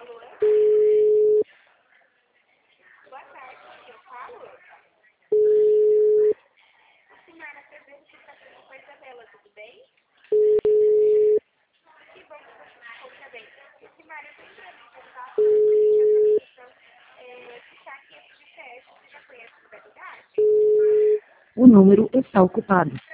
Boa tarde, eu falo. Senhora, prazer que está com coisa dela, tudo bem? Que bom que você ficou bem. Senhora, eu tenho para ficar aqui esse GPS. Você já conhece a modalidade? O número está ocupado.